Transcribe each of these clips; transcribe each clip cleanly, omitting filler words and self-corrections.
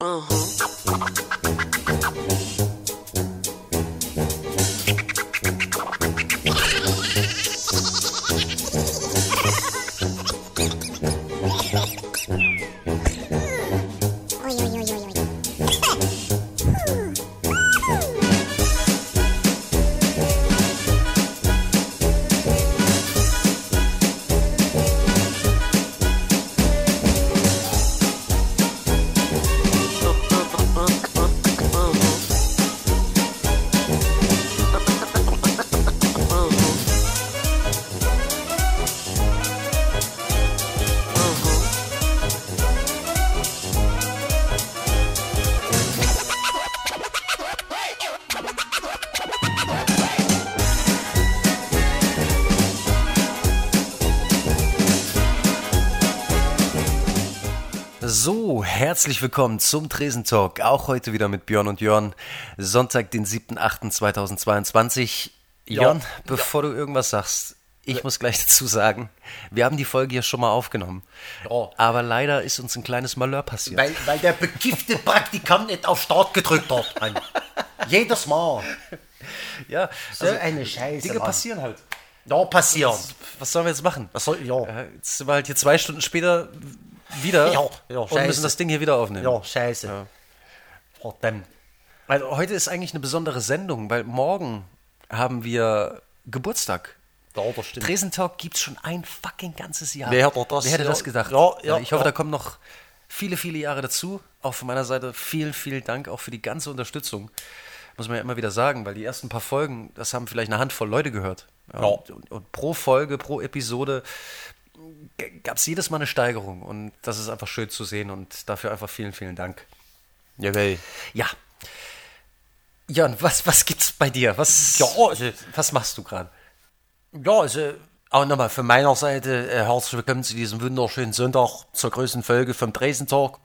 So, herzlich willkommen zum Tresentalk, auch heute wieder mit Björn und Jörn, Sonntag, den 7.8.2022. Jörn, bevor du irgendwas sagst, ich muss gleich dazu sagen, wir haben die Folge hier schon mal aufgenommen, aber leider ist uns ein kleines Malheur passiert. Weil der bekiffte Praktikant nicht auf Start gedrückt hat. Mann. Jedes Mal. Ja, So eine Scheiße, Dinge Mann. passieren halt. Ja, passieren. Was sollen wir jetzt machen? Ja. Jetzt sind wir halt hier 2 Stunden später wieder Ja, und scheiße. müssen das Ding hier wieder aufnehmen. Ja, scheiße. Ja. Verdammt. Also heute ist eigentlich eine besondere Sendung, weil morgen haben wir Geburtstag. Ja, das stimmt. Tresentalk gibt's schon ein fucking ganzes Jahr. Wer hätte das gedacht? Ja, Ich hoffe, ja. da kommen noch viele, viele Jahre dazu. Auch von meiner Seite vielen, vielen Dank auch für die ganze Unterstützung. Muss man ja immer wieder sagen, weil die ersten paar Folgen, das haben vielleicht eine Handvoll Leute gehört. Ja, Ja. Und pro Folge, pro Episode gab es jedes Mal eine Steigerung. Und das ist einfach schön zu sehen und dafür einfach vielen, vielen Dank. Jawohl. Ja. Jörn, was gibt's bei dir? Was machst du gerade? Ja, also auch nochmal von meiner Seite herzlich willkommen zu diesem wunderschönen Sonntag zur größten Folge vom Tresentalk.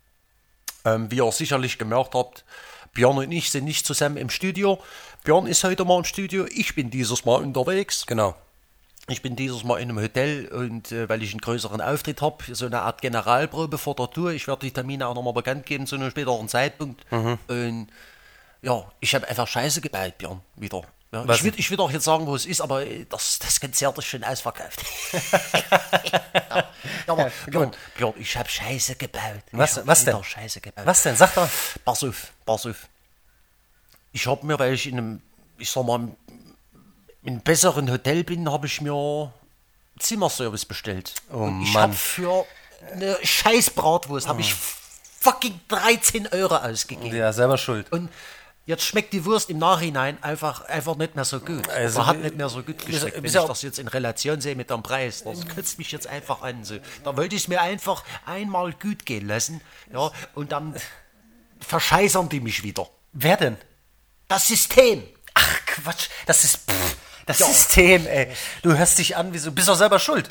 Wie ihr sicherlich gemerkt habt, Björn und ich sind nicht zusammen im Studio. Björn ist heute mal im Studio, ich bin dieses Mal unterwegs. Genau. Ich bin dieses Mal in einem Hotel und weil ich einen größeren Auftritt habe, so eine Art Generalprobe vor der Tour. Ich werde die Termine auch nochmal bekannt geben zu einem späteren Zeitpunkt. Und ja, ich habe einfach Scheiße gebaut, Björn, wieder. Ja, ich will auch jetzt sagen, wo es ist, aber das Konzert ist schon ausverkauft. Ja, aber Björn, ich habe Scheiße gebaut. Was denn? Scheiße gebaut. Was denn? Sag doch. Pass auf. Ich habe mir, weil ich in einem, ich sag mal, in einem besseren Hotel bin, habe ich mir Zimmerservice bestellt. Oh und ich Mann. habe für eine scheiß Bratwurst habe ich fucking 13 Euro ausgegeben. Ja, selber schuld. Und jetzt schmeckt die Wurst im Nachhinein einfach nicht mehr so gut. Also, Also, hat nicht mehr so gut geschmeckt. Wenn bist ich ja- das jetzt in Relation sehe mit dem Preis, das kotzt mich jetzt einfach an. So. Da wollte ich es mir einfach einmal gut gehen lassen. Ja, und dann verscheißern die mich wieder. Wer denn? Das System. Ach, Quatsch. Das System, ey. Du hörst dich an, wie so. Bist doch selber schuld.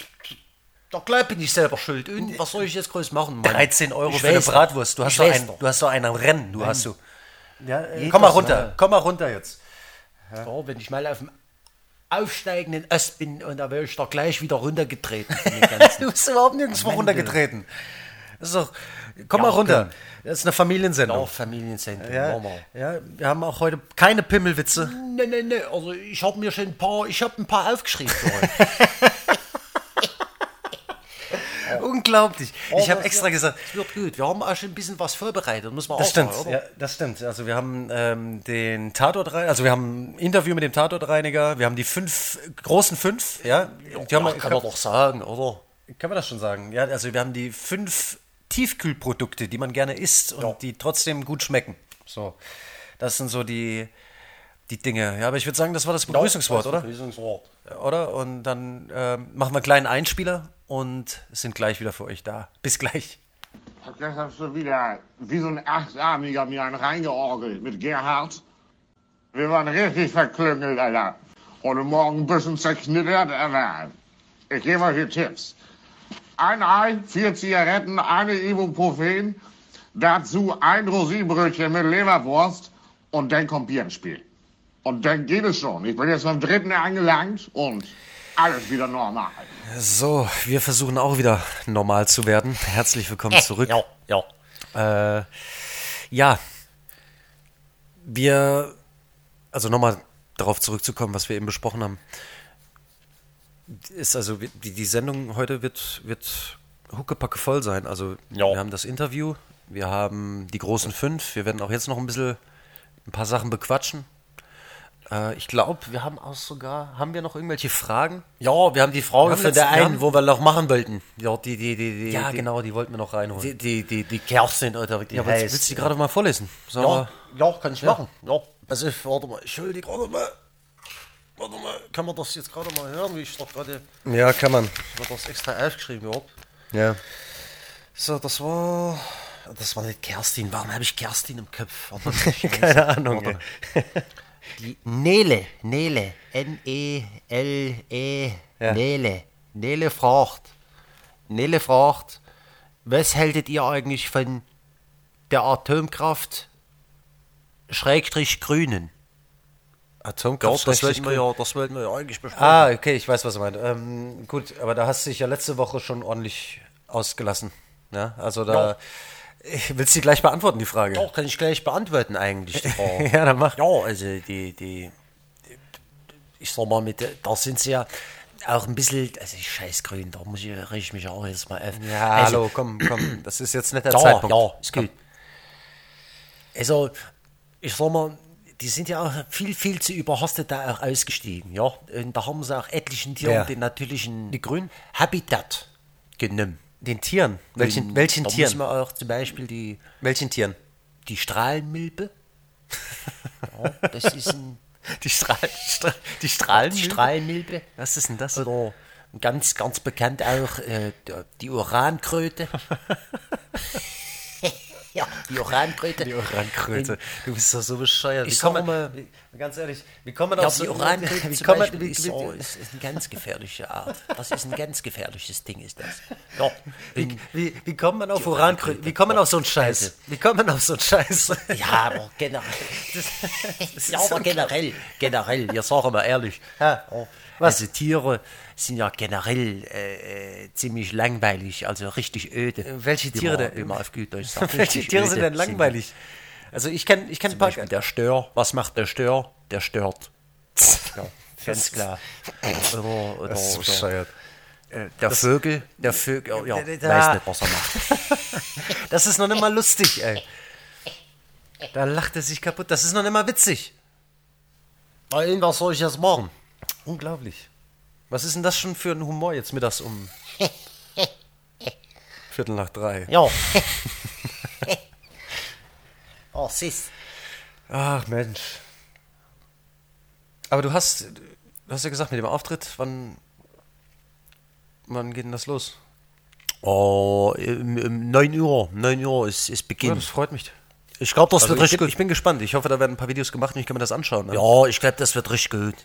Da glaub bin ich selber schuld. Und was soll ich jetzt groß machen, Mann? 13 Euro Ich für eine weiß doch. Bratwurst. Du hast Ich doch weiß einen Rennen. Du hast so. Ja, Jedes komm mal runter. Mal. Komm mal runter jetzt. So, wenn ich mal auf dem aufsteigenden Ast bin und da werde ich da gleich wieder runtergetreten. von den ganzen- Du bist überhaupt nirgendwo Mann, runtergetreten. Das ist doch. Komm Ja, mal runter. komm. Das ist eine Familiensendung. Ja, Familienzentrum. Ja, Mama. ja, wir haben auch heute keine Pimmelwitze. Nee. Also ich habe mir schon ein paar aufgeschrieben für heute. Unglaublich. Ich habe Aber extra gesagt. Es wird gut. Wir haben auch schon ein bisschen was vorbereitet, muss man Das auch stimmt, sagen, ja, das stimmt. Also wir haben den Tatortreiniger, also wir haben ein Interview mit dem Tatortreiniger, wir haben die großen fünf, ja. Die haben kann man doch sagen, oder? kann man das schon sagen? Ja, also wir haben die 5 Tiefkühlprodukte, die man gerne isst und die trotzdem gut schmecken. So, das sind so die Dinge. Ja, aber ich würde sagen, das war das Begrüßungswort, oder? Begrüßungswort. Oder? Und dann machen wir einen kleinen Einspieler und sind gleich wieder für euch da. Bis gleich. Das hast du wieder wie so ein Achtarmiger mir einen reingeorgelt mit Gerhard. Wir waren richtig verklüngelt, Alter. Heute Morgen ein bisschen zerknittert, aber ich gebe euch hier Tipps. Ein Ei, 4 Zigaretten, eine Ibuprofen, dazu ein Rosinenbrötchen mit Leberwurst und dann kommt Bier ins Spiel. Und dann geht es schon. Ich bin jetzt beim 3. angelangt und alles wieder normal. So, wir versuchen auch wieder normal zu werden. Herzlich willkommen zurück. Ja. Ja, also nochmal darauf zurückzukommen, was wir eben besprochen haben, ist also, die Sendung heute wird huckepacke voll sein. Also wir haben das Interview, wir haben die großen 5, wir werden auch jetzt noch ein paar Sachen bequatschen. Ich glaube, wir haben haben wir noch irgendwelche Fragen? Ja, wir haben die Frage von der einen, wo wir noch machen wollten. Ja, genau, die wollten wir noch reinholen. Die Kerstin oder wie die heißt. Willst du die gerade mal vorlesen? Ja, kann ich machen. Ja. Also, warte mal, Entschuldigung, warte mal, kann man das jetzt gerade mal hören, wie ich doch gerade... Ja, kann man. Ich habe das extra aufgeschrieben gehabt. Ja. So, das war nicht Kerstin. Warum habe ich Kerstin im Kopf? Keine Ahnung. Die Nele, N-E-L-E, Ja. Nele fragt, was haltet ihr eigentlich von der Atomkraft Schrägstrich Grünen? Atomkraft, das wollten wir ja eigentlich besprechen. Ah, okay, ich weiß, was du meinst. Gut, aber da hast du dich ja letzte Woche schon ordentlich ausgelassen. Ja, also da... Willst du die gleich beantworten, die Frage? Doch, kann ich gleich beantworten eigentlich, die Frage. Ja, dann mach. Ja, also ich sag mal, da sind sie ja auch ein bisschen, also scheißgrün, da reg ich mich auch jetzt mal auf. Ja, also, hallo, komm, das ist jetzt nicht der ja, Zeitpunkt. Ja, ist gut. Also, ich sag mal, die sind ja auch viel zu überhastet da auch ausgestiegen, ja. Und da haben sie auch etlichen Tieren den natürlichen Die Grünen? Habitat genommen. Den Tieren? Welchen da Tieren? müssen wir auch zum Beispiel Welchen Tieren? die Strahlenmilbe. Ja, das ist Die Strahlen? Strahlenmilbe. Was ist denn das? Oder ganz bekannt auch die Urankröte. Ja, die Urankröte. Die Urankröte. Du bist doch so bescheuert. Ich sag mal, ganz ehrlich, wie kommt man ja, auf die so... Urankröte Wie zum kommt man... Beispiel ist eine ganz gefährliche Art. Das ist ein ganz gefährliches Ding, ist das. Ja, Wie kommt man auf Urankröte? Wie kommt man auf so einen Scheiß? Wie kommt man auf so einen Scheiß? ja, aber generell. Ja, aber generell, ich sage mal ehrlich. Ja. Was? Also Tiere sind ja generell ziemlich langweilig, also richtig öde. Welche Tiere denn? Wie man auf gut Deutsch sagt. Welche richtig Tiere öde sind denn langweilig? Also ich kenn ein Zum paar... Beispiel der Stör. Was macht der Stör? Der stört. Ja, ganz klar. Oder Das ist bescheuert. der Vögel, ja, weiß nicht, was er macht. Das ist noch nicht mal lustig, ey. Da lacht er sich kaputt. Das ist noch nicht mal witzig. Nein, was soll ich jetzt machen? Unglaublich. Was ist denn das schon für ein Humor jetzt mittags um 2:45? Ja. Oh, siehst. Ach Mensch. Aber du hast ja gesagt, mit dem Auftritt, wann geht denn das los? Oh, 9 Uhr ist Ja, Beginn. das freut mich. Ich glaube, das Also wird richtig gut. ich bin gespannt. Ich hoffe, da werden ein paar Videos gemacht und ich kann mir das anschauen. Ne? Ja, ich glaube, das wird richtig gut.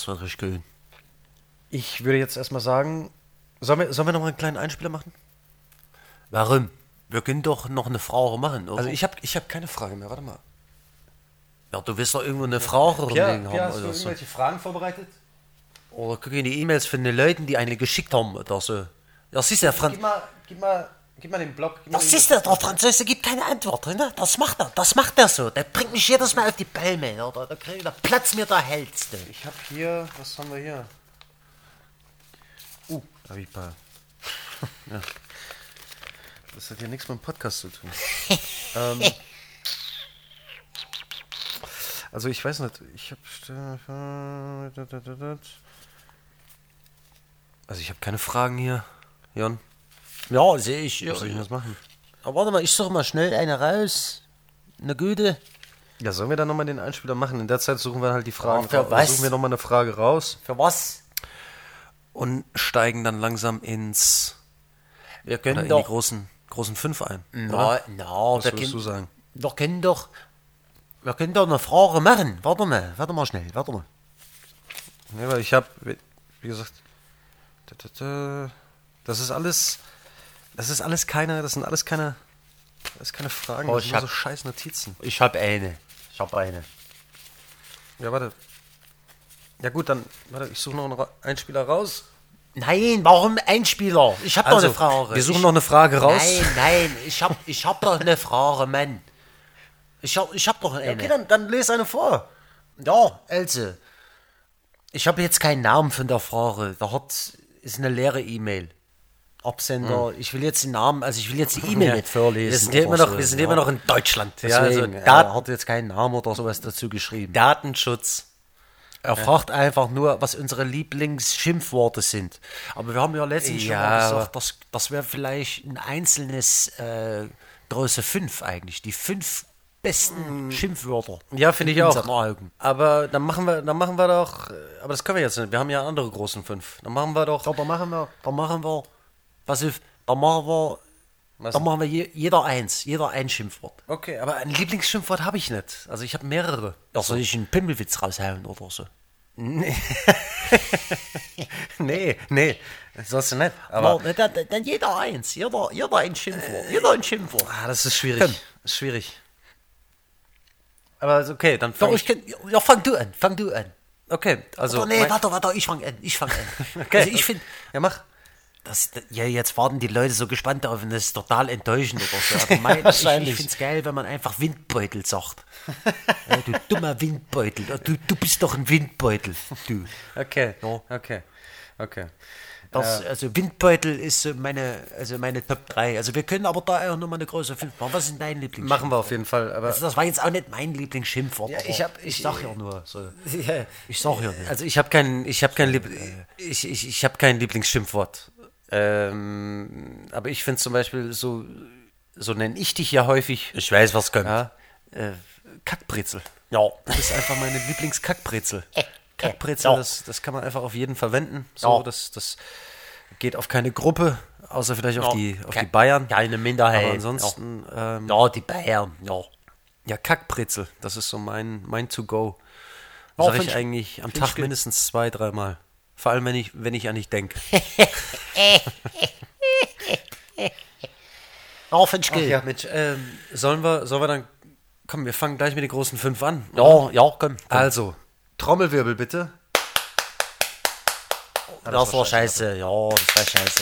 Ich würde jetzt erstmal sagen, sollen wir noch mal einen kleinen Einspieler machen? Warum? Wir können doch noch eine Frage machen, oder? Also ich hab keine Frage mehr. Warte mal. ja, du wirst doch irgendwo eine Frage rumliegen haben oder so. Fragen vorbereitet? Oder guck in die E-Mails von den Leuten, die eine geschickt haben oder so. Ja, siehst du, Gib mal den Block. Das ist der Franzose gibt keine Antwort, ne? Das macht er so. Der bringt mich jedes Mal auf die Palme, oder? Da platzt mir der Hals, du. Ich habe hier, was haben wir hier? Da hab ich ein paar. Ja. Das hat ja nichts mit dem Podcast zu tun. Also ich weiß nicht, ich habe... Also ich habe keine Fragen hier, Jon. Ja, sehe ich. Was soll ich denn jetzt machen? Aber warte mal, ich suche mal schnell eine raus. Eine gute. Ja, sollen wir dann nochmal den Einspieler machen? In der Zeit suchen wir halt die Fragen. für was? Suchen wir nochmal eine Frage raus. Für was? Und steigen dann langsam ins... Wir Oder können in die doch... großen 5 ein. Na, oder? Was wir würdest du können, sagen? wir können doch eine Frage machen. Warte mal schnell. Ja, weil ich habe, wie gesagt, das ist alles keine Fragen, Oh, das ich sind nur hab- so scheiß Notizen. Ich habe eine. Ja, warte. Ja gut, dann, warte, ich suche noch einen Einspieler raus. Nein, warum Einspieler? Ich habe doch eine Frage. Wir suchen noch eine Frage raus. Nein, ich hab doch eine Frage, Mann. Ich hab doch eine. Okay, dann lese eine vor. Ja, also. Ich habe jetzt keinen Namen von der Frage. Ist eine leere E-Mail. Absender, ich will jetzt den Namen, also ich will jetzt die E-Mail nicht vorlesen. Wir sind immer noch in Deutschland. Deswegen, er hat jetzt keinen Namen oder sowas dazu geschrieben. Datenschutz. Er fragt einfach nur, was unsere Lieblingsschimpfworte sind. Aber wir haben ja letztens schon mal gesagt, das wäre vielleicht ein einzelnes Größe 5 eigentlich. Die 5 besten Schimpfwörter. Ja, finde ich auch. Augen. Aber dann machen wir doch, aber das können wir jetzt nicht. Wir haben ja andere großen 5. Dann machen wir doch. Da machen wir, jeder ein Schimpfwort. Okay, aber ein Lieblingsschimpfwort habe ich nicht. Also ich habe mehrere. Ja, soll ich einen Pimmelwitz raushauen oder so? Nee. nee. Sollst du nicht. Aber dann jeder eins. Jeder ein Schimpfwort. Jeder ein Schimpfwort. das ist schwierig. Komm. Das ist schwierig. Aber okay, dann fang du an. Okay, also. Warte, ich fang an. Okay. Also ich finde. Ja, mach. Jetzt warten die Leute so gespannt darauf und das ist total enttäuschend oder so. Aber Wahrscheinlich. Ich finde es geil, wenn man einfach Windbeutel sagt. Ja, du dummer Windbeutel. Du bist doch ein Windbeutel. Du. Okay. Ja. Okay. Also Windbeutel ist so meine Top 3. Also wir können aber da auch nochmal eine große 5 machen. Was ist dein Lieblingsschimpfwort? Machen wir auf jeden Fall. Aber Also das war jetzt auch nicht mein Lieblingsschimpfwort. Ja, ich sag ja nur so. ja. Ich sag ja nur. Also ich habe kein Lieblingsschimpfwort. Aber ich finde zum Beispiel so nenne ich dich ja häufig. Ich weiß, was kommt. Ja, Kackbrezel. Ja. Du bist einfach meine Lieblingskackbrezel. Kackbrezel, Ja. das kann man einfach auf jeden verwenden. So, Ja. das geht auf keine Gruppe, außer vielleicht auf die Bayern. Keine Minderheit. Aber ansonsten, die Bayern, ja. ja, Kackbrezel, das ist so mein To-Go. Ja, Sag find ich ich- eigentlich am find Tag ich gut. mindestens 2-3 Mal. Vor allem, wenn ich an dich denke. Ja, finde ich gut. Ja, Mensch, sollen wir dann, komm, wir fangen gleich mit den großen 5 an. Ja, komm. Also, Trommelwirbel bitte. Das war scheiße. Ja, das war scheiße.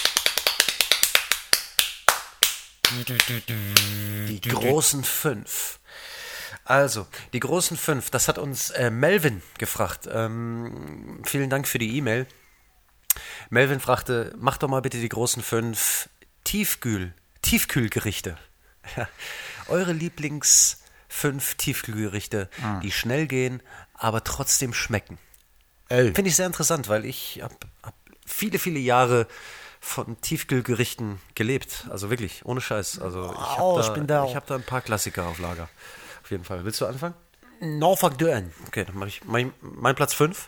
Die großen 5. Also, die großen 5, das hat uns Melvin gefragt. Vielen Dank für die E-Mail. Melvin fragte, mach doch mal bitte die großen 5 Tiefkühlgerichte. Ja, eure Lieblings 5 Tiefkühlgerichte, die schnell gehen, aber trotzdem schmecken. Finde ich sehr interessant, weil ich hab viele, viele Jahre von Tiefkühlgerichten gelebt. Also wirklich, ohne Scheiß. Also ich hab da ein paar Klassiker auf Lager. Auf jeden Fall. Willst du anfangen? Na, fang du an. Okay, dann mache ich mein Platz 5.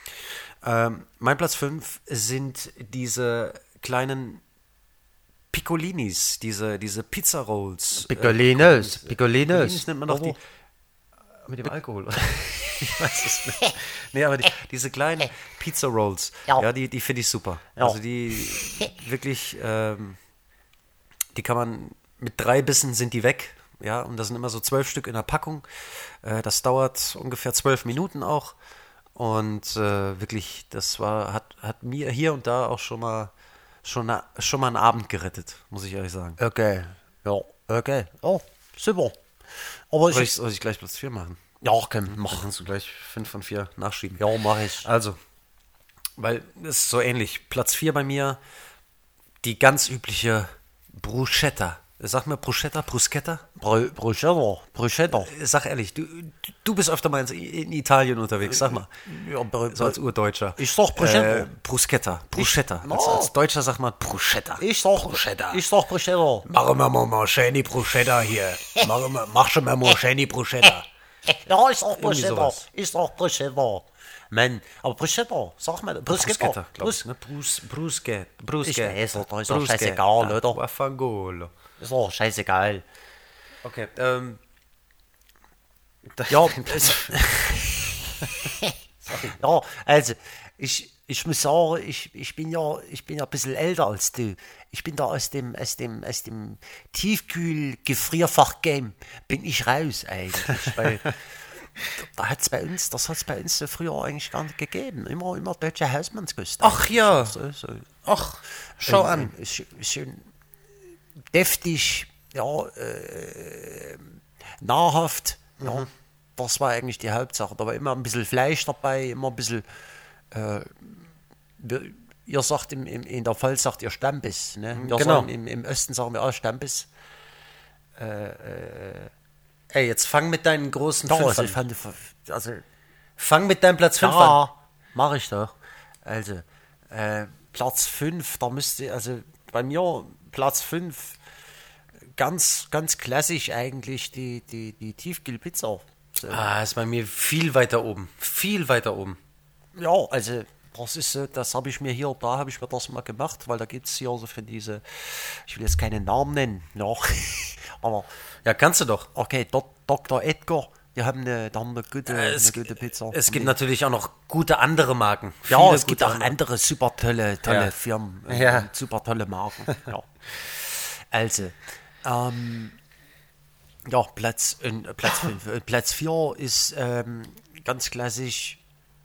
Mein Platz 5 sind diese kleinen Piccolinis, diese Pizza Rolls. Piccolinos. Piccolinis nennt man doch die. Mit dem Alkohol. Ich weiß es nicht. Nee, aber diese kleinen Pizza Rolls, Ja. die finde ich super. Ja. Also die wirklich, die kann man, mit 3 Bissen sind die weg. Ja, und das sind immer so 12 Stück in der Packung. Das dauert ungefähr 12 Minuten auch. Und wirklich, hat mir hier und da auch schon mal einen Abend gerettet, muss ich ehrlich sagen. Okay. Ja, okay. Oh, super. Aber Soll ich gleich Platz 4 machen? ja, komm, Dann mach. kannst du gleich 5 von 4 nachschieben. Ja, mach ich. Also, weil es ist so ähnlich. Platz 4 bei mir, die ganz übliche Bruschetta. Sag mal Bruschetta, Bruschetta? Bruschetta. Sag ehrlich, du bist öfter mal in Italien unterwegs, sag mal. Ja, So als Urdeutscher. Ich sag Bruschetta. Bruschetta. No. Als Deutscher sagt man Bruschetta. Ich sag Bruschetta. Bruschetta. Machen wir mal schöne Bruschetta hier. Mach schon mal schöne Bruschetta. Ja, ich sag Irgendwie Bruschetta. sowas. Ich sag Bruschetta. Mann, aber Bruschetta, sag mal, Bruschetta, glaube ich. Ne? Bruschetta. Ich weiß, das ist doch scheißegal, oder? Vaffanculo. Ist doch scheißegal. Okay, Ja, ja, also, ich muss sagen, ich bin ja ein bisschen älter als du. Ich bin da aus dem Tiefkühl-Gefrierfach-Game bin ich raus eigentlich. Weil das hat es bei uns früher eigentlich gar nicht gegeben. Immer deutsche Hausmannskost. Ach ja. So. Ach, schau an. Ist schön deftig, ja, nahrhaft. Ja, das war eigentlich die Hauptsache. Da war immer ein bisschen Fleisch dabei, immer ein bisschen, ihr sagt in der Pfalz sagt ihr Stammbiss. Ne? Wir Genau. sagen, im Osten sagen wir auch Stammbiss. Ey, jetzt fang mit deinen großen Da, Fünf also, an. Fang mit deinem Platz 5 an. ja, mache ich doch. Also, Platz 5, da müsste, also bei mir Platz 5, ganz klassisch eigentlich die Tiefkühlpizza. So. Ist bei mir viel weiter oben. Viel weiter oben. Ja, also das ist so, da habe ich mir das mal gemacht, weil da gibt es hier so für diese, ich will jetzt keinen Namen nennen, ja, aber Ja, kannst du doch. okay, Dr. Edgar, da haben eine gute Pizza. Es gibt natürlich auch noch gute andere Marken. ja, Viele es gibt gute auch andere super tolle Ja. Firmen, Ja. super tolle Marken. Ja. Also, ja, Platz 5. Platz 4 ist ganz klassisch.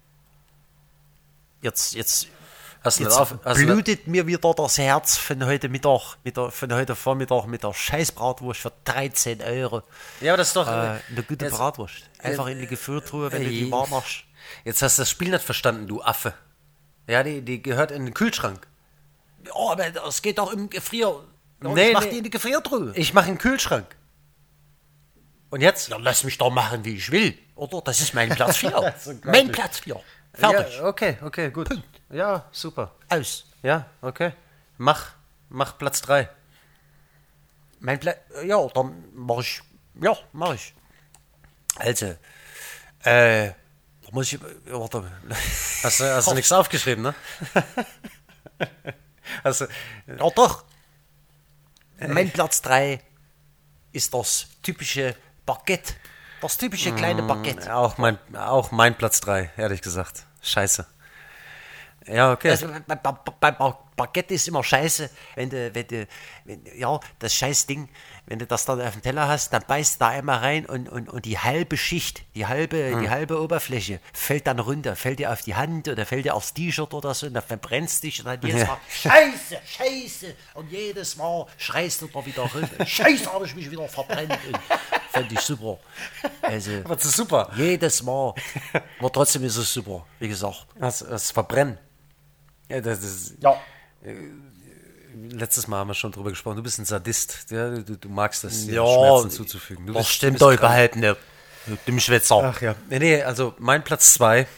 Jetzt Hast du Jetzt das auf? Hast du das- blutet mir wieder das Herz von heute Mittag, von heute Vormittag mit der scheiß Bratwurst für 13 Euro. Ja, aber das ist doch. Eine gute jetzt- Bratwurst. Einfach in die Gefriertruhe, wenn du die warm machst. Jetzt hast du das Spiel nicht verstanden, du Affe. Ja, die gehört in den Kühlschrank. Ja, aber das geht doch im Gefrier. Ja, Nee, ich mach nee. die in die Gefriertruhe. Ich mache einen Kühlschrank. Und jetzt? Ja, lass mich doch machen, wie ich will. Oder? Das ist mein Platz 4. Das ist unglaublich. Mein Platz 4. Fertig. Ja, okay, gut. Ja, super. Aus. Ja, okay. Mach Platz 3. Mein Platz. Ja, dann mach ich. Ja, mach ich. Also, da muss ich. Warte. Hast du nichts aufgeschrieben, ne? Hast du, Ja, doch. Mein Platz 3 ist das typische Baguette. Das typische kleine Baguette. auch mein Platz 3, ehrlich gesagt. Scheiße. Ja, okay. Also, bei Baguette ist immer scheiße, ja, das scheiß Ding, wenn du das dann auf dem Teller hast, dann beißt du da einmal rein und die halbe Schicht, die halbe Oberfläche fällt dann runter, fällt dir auf die Hand oder fällt dir aufs T-Shirt oder so und dann verbrennst dich und dann jedes Mal, Scheiße, und jedes Mal schreist du da wieder runter, Scheiße, habe ich mich wieder verbrennt. Und fand ich super. Also, Aber das ist super. jedes Mal, aber trotzdem ist es super, wie gesagt. Das Verbrennen. Ja, das ist, Ja. letztes Mal haben wir schon drüber gesprochen. Du bist ein Sadist. Ja, du magst das, dir Ja, Schmerzen zuzufügen. Du Das bist- stimmt du doch bist krank. überhaupt nicht. Mit dem Schwätzer. Ach ja. Nee, also mein Platz 2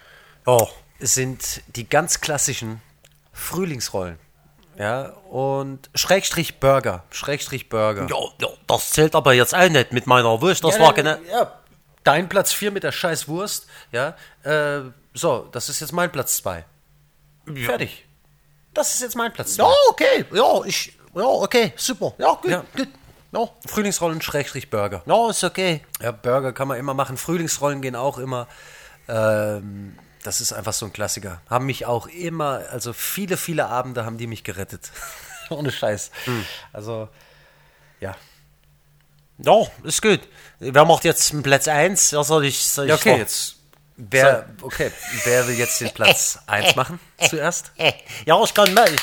sind die ganz klassischen Frühlingsrollen. Ja, und Schrägstrich Burger. Ja, das zählt aber jetzt auch nicht mit meiner Wurst. Das war genau. Ja, dein Platz 4 mit der scheiß Wurst. Ja, so, das ist jetzt mein Platz 2. Fertig. Das ist jetzt mein Platz 2. Ja, okay. Ja, okay, super. Ja, gut. Ja. Gut. Ja. Frühlingsrollen Schrägstrich Burger. Ja, ist okay. Ja, Burger kann man immer machen. Frühlingsrollen gehen auch immer. Das ist einfach so ein Klassiker. Haben mich auch immer, also viele Abende haben die mich gerettet. Ohne Scheiß. Also, ja. Ja, ist gut. Wer macht jetzt den Platz 1? Ja, soll ich Ja, okay, noch- jetzt. Wer will jetzt den Platz 1 machen zuerst? Ja, ich kann mal.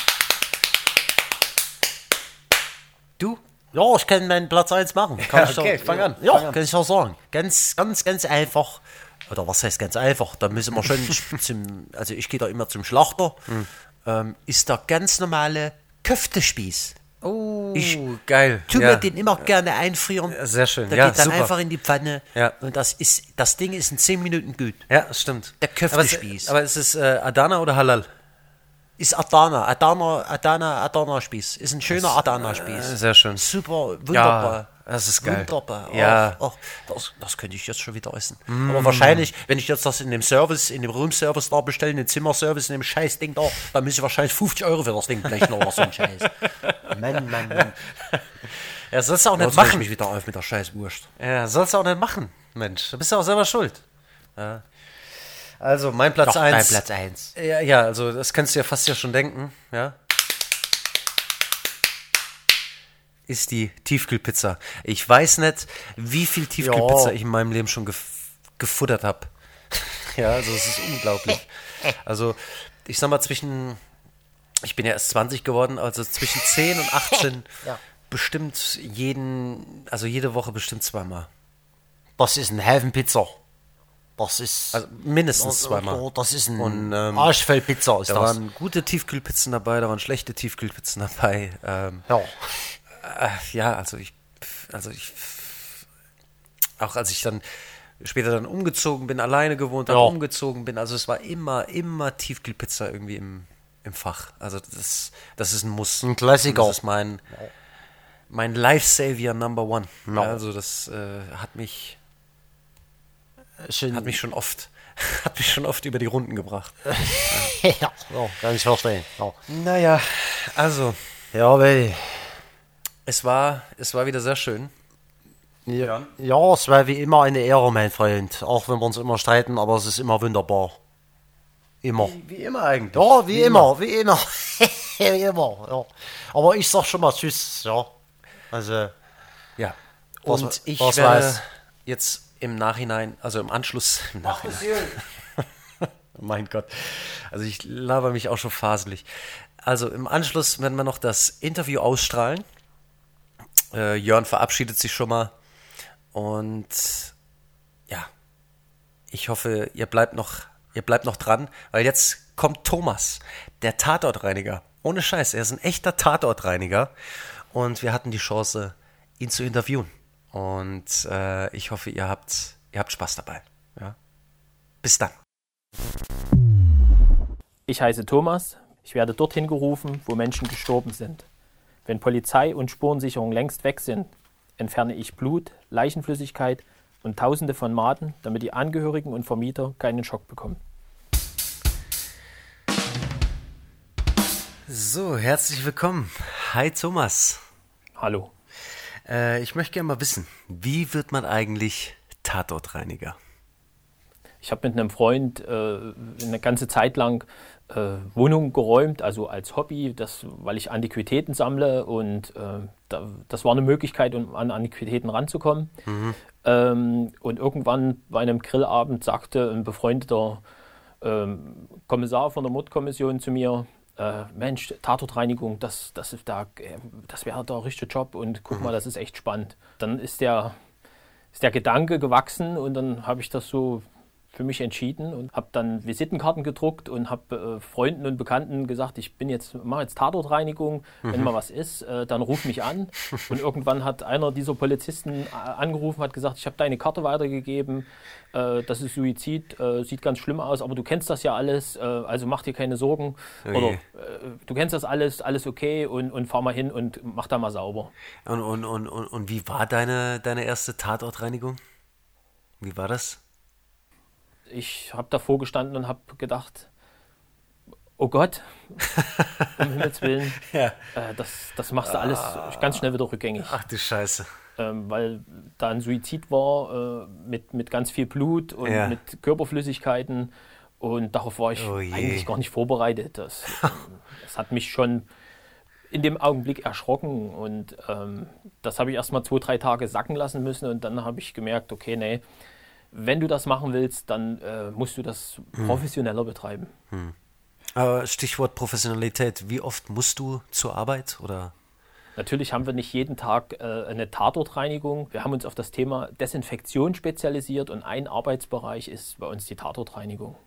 Du? Ja, ich kann meinen Platz 1 machen. Kann ich okay, doch- fang an, Ja, fang an. kann ich auch sagen. Ganz einfach. Oder was heißt ganz einfach? Da müssen wir schon also ich gehe da immer zum Schlachter. Ist der ganz normale Köftespieß. Oh, Ich geil. Tu ja. mir den immer gerne einfrieren. Sehr schön. Der Ja, geht dann super. einfach in die Pfanne. Ja. Und das Ding ist in 10 Minuten gut. Ja, stimmt. Der Köftespieß. Aber ist es Adana oder Halal? Ist Adana-Spieß. Ist ein schöner Adana-Spieß. Sehr schön. Super, wunderbar. das ist geil. Wunderbar. Ja. Ach, das könnte ich jetzt schon wieder essen. Aber wahrscheinlich, wenn ich jetzt das in dem Service, in dem Roomservice da bestelle, in dem Zimmerservice, in dem scheiß Ding da, dann muss ich wahrscheinlich 50 Euro für das Ding blechen oder so ein Scheiß. Mann. Ja, sollst du auch nicht Jetzt reg ich machen. mich wieder auf mit der scheiß Wurst. Ja, sollst du auch nicht machen, Mensch. Du bist ja auch selber schuld. Ja. Also, mein Platz Doch, 1. dein Platz 1. Ja, also das kannst du ja fast schon denken, ja. Ist die Tiefkühlpizza. Ich weiß nicht, wie viel Tiefkühlpizza Ja. ich in meinem Leben schon gefuttert habe. Ja, also es ist unglaublich. Also ich sag mal ich bin ja erst 20 geworden, also zwischen 10 und 18 bestimmt jede Woche bestimmt zweimal. Das ist ein Häfen Pizza. Das ist... Also mindestens zweimal. Das ist ein Arschfellpizza. Da waren gute Tiefkühlpizzen dabei, da waren schlechte Tiefkühlpizzen dabei. Also ich, auch als ich dann später dann umgezogen bin, alleine gewohnt habe, umgezogen bin, also es war immer Tiefkühlpizza irgendwie im Fach. Also das ist ein Muss. Ein Klassiker. Das ist mein Lifesavior Number One. Ja, also das hat mich schon oft über die Runden gebracht. Ja, kann ich verstehen. Ja. Naja, also. Ja, es war wieder sehr schön. Ja, es war wie immer eine Ehre, mein Freund. Auch wenn wir uns immer streiten, aber es ist immer wunderbar. Immer. Wie immer eigentlich. Ja, wie immer. Wie immer, ja. Aber ich sag schon mal Tschüss, ja. Also. Ja. Und ich werde jetzt im Nachhinein, also im Anschluss, mein Gott. Also ich laber mich auch schon faselig. Also im Anschluss werden wir noch das Interview ausstrahlen. Jörn verabschiedet sich schon mal. Und ja, ich hoffe, ihr bleibt noch dran, weil jetzt kommt Thomas, der Tatortreiniger. Ohne Scheiß, er ist ein echter Tatortreiniger. Und wir hatten die Chance, ihn zu interviewen. Und ich hoffe, ihr habt Spaß dabei. Ja? Bis dann. Ich heiße Thomas. Ich werde dorthin gerufen, wo Menschen gestorben sind. Wenn Polizei und Spurensicherung längst weg sind, entferne ich Blut, Leichenflüssigkeit und Tausende von Maden, damit die Angehörigen und Vermieter keinen Schock bekommen. So, herzlich willkommen. Hi Thomas. Hallo. Ich möchte gerne mal wissen, wie wird man eigentlich Tatortreiniger? Ich habe mit einem Freund eine ganze Zeit lang Wohnungen geräumt, also als Hobby, weil ich Antiquitäten sammle und das war eine Möglichkeit, um an Antiquitäten ranzukommen. Und irgendwann bei einem Grillabend sagte ein befreundeter Kommissar von der Mordkommission zu mir, Mensch, Tatortreinigung, das wäre der richtige Job und guck mal, das ist echt spannend. Dann ist der Gedanke gewachsen und dann habe ich das so für mich entschieden und habe dann Visitenkarten gedruckt und habe Freunden und Bekannten gesagt, mache jetzt Tatortreinigung, wenn mal was ist, dann ruf mich an. Und irgendwann hat einer dieser Polizisten angerufen, hat gesagt, ich habe deine Karte weitergegeben, das ist Suizid, sieht ganz schlimm aus, aber du kennst das ja alles, also mach dir keine Sorgen. Oder du kennst das alles okay und fahr mal hin und mach da mal sauber. Und wie war deine erste Tatortreinigung? Wie war das? Ich habe davor gestanden und habe gedacht, oh Gott, um Himmels Willen, das machst du alles ganz schnell wieder rückgängig. Ach du Scheiße. Weil da ein Suizid war mit ganz viel Blut und mit Körperflüssigkeiten und darauf war ich eigentlich gar nicht vorbereitet. Das hat mich schon in dem Augenblick erschrocken und das habe ich erst mal 2-3 Tage sacken lassen müssen und dann habe ich gemerkt, okay, nee, wenn du das machen willst, dann musst du das professioneller betreiben. Aber Stichwort Professionalität, wie oft musst du zur Arbeit? Oder? Natürlich haben wir nicht jeden Tag eine Tatortreinigung. Wir haben uns auf das Thema Desinfektion spezialisiert und ein Arbeitsbereich ist bei uns die Tatortreinigung.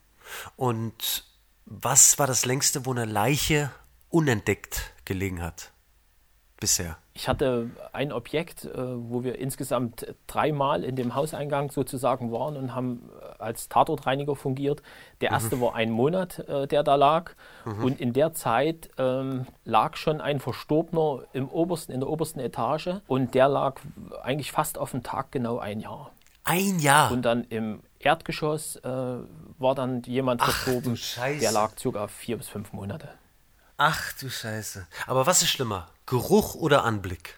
Und was war das längste, wo eine Leiche unentdeckt gelegen hat bisher? Ich hatte ein Objekt, wo wir insgesamt 3 Mal in dem Hauseingang sozusagen waren und haben als Tatortreiniger fungiert. Der erste war 1 Monat, der da lag. Und in der Zeit lag schon ein Verstorbener in der obersten Etage. Und der lag eigentlich fast auf den Tag genau 1 Jahr. 1 Jahr? Und dann im Erdgeschoss war dann jemand verstorben. Der lag sogar 4 bis 5 Monate. Ach du Scheiße. Aber was ist schlimmer? Geruch oder Anblick?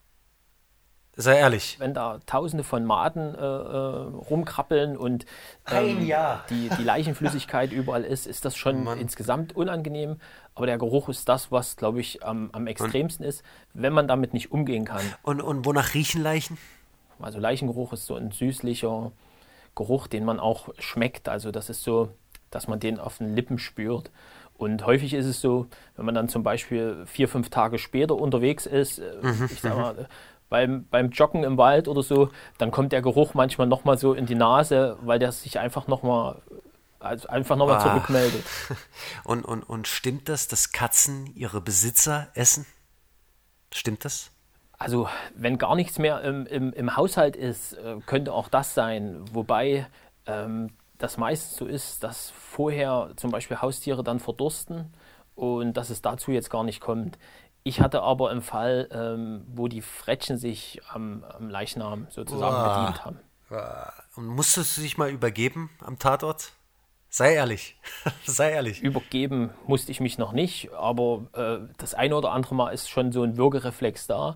Sei ehrlich. Wenn da Tausende von Maden rumkrabbeln und die Leichenflüssigkeit überall ist das schon insgesamt unangenehm. Aber der Geruch ist das, was, glaube ich, am extremsten ist, wenn man damit nicht umgehen kann. Und wonach riechen Leichen? Also Leichengeruch ist so ein süßlicher, Geruch, den man auch schmeckt. Also das ist so, dass man den auf den Lippen spürt. Und häufig ist es so, wenn man dann zum Beispiel 4-5 Tage später unterwegs ist, ich sag mal, beim Joggen im Wald oder so, dann kommt der Geruch manchmal nochmal so in die Nase, weil der sich einfach nochmal zurückmeldet. Und stimmt das, dass Katzen ihre Besitzer essen? Stimmt das? Also wenn gar nichts mehr im Haushalt ist, könnte auch das sein. Wobei das meistens so ist, dass vorher zum Beispiel Haustiere dann verdursten und dass es dazu jetzt gar nicht kommt. Ich hatte aber einen Fall, wo die Frettchen sich am Leichnam sozusagen bedient haben. Und musstest du dich mal übergeben am Tatort? Sei ehrlich, sei ehrlich. Übergeben musste ich mich noch nicht, aber das eine oder andere Mal ist schon so ein Würgereflex da.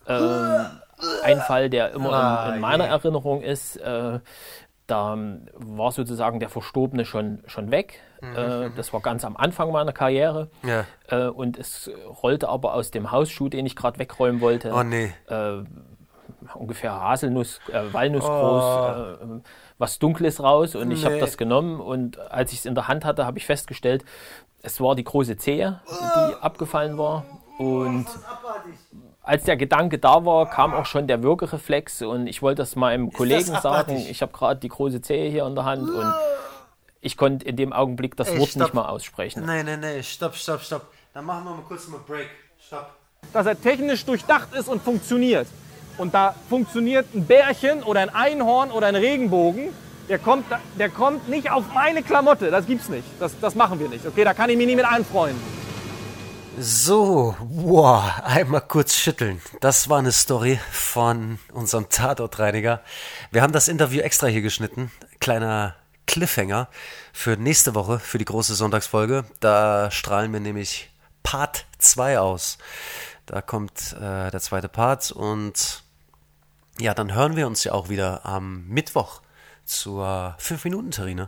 Ein Fall, der immer in meiner Erinnerung ist, da war sozusagen der Verstorbene schon weg. Das war ganz am Anfang meiner Karriere. Ja. Und es rollte aber aus dem Hausschuh, den ich gerade wegräumen wollte, ungefähr Walnuss groß, was Dunkles raus. Und ich habe das genommen. Und als ich es in der Hand hatte, habe ich festgestellt, es war die große Zehe, die abgefallen war. Und als der Gedanke da war, kam auch schon der Würgereflex und ich wollte das meinem Kollegen sagen. Ich habe gerade die große Zehe hier in der Hand und ich konnte in dem Augenblick das Wort nicht mal aussprechen. Nee, stopp. Dann machen wir mal kurz einen Break. Stopp. Dass er technisch durchdacht ist und funktioniert. Und da funktioniert ein Bärchen oder ein Einhorn oder ein Regenbogen, der kommt nicht auf meine Klamotte. Das gibt's nicht. Das machen wir nicht. Okay, da kann ich mich nie mit anfreunden. So, einmal kurz schütteln. Das war eine Story von unserem Tatortreiniger. Wir haben das Interview extra hier geschnitten. Kleiner Cliffhanger für nächste Woche, für die große Sonntagsfolge. Da strahlen wir nämlich Part 2 aus. Da kommt der zweite Part und ja, dann hören wir uns ja auch wieder am Mittwoch zur 5-Minuten-Terrine.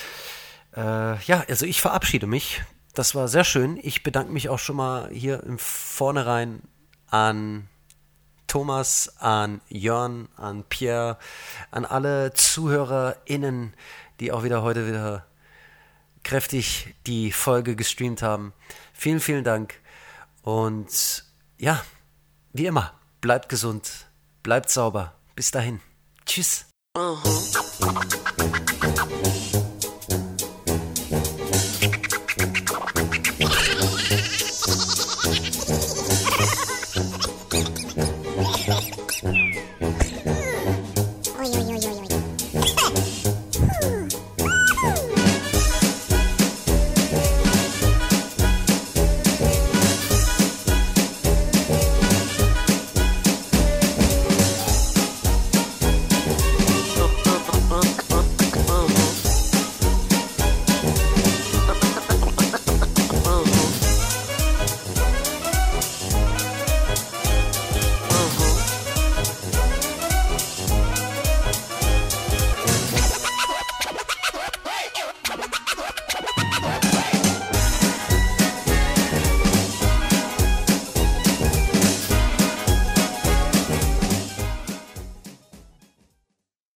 Also ich verabschiede mich. Das war sehr schön. Ich bedanke mich auch schon mal hier im Vornherein an Thomas, an Jörn, an Pierre, an alle ZuhörerInnen, die auch heute wieder kräftig die Folge gestreamt haben. Vielen, vielen Dank. Und ja, wie immer, bleibt gesund, bleibt sauber. Bis dahin. Tschüss.